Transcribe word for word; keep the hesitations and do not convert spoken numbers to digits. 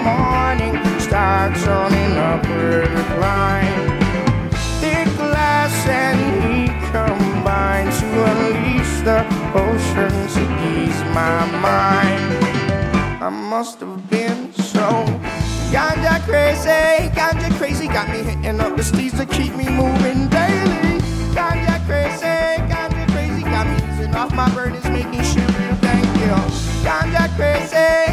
morning starts on an upward climb. Thick glass and heat combine to unleash the ocean to ease my mind. I must have been so ganja crazy, ganja crazy, got me hitting up the steeds to keep me moving daily. Ganja crazy, ganja crazy, got me easing off my burdens, making sure, thank you. Ganja crazy.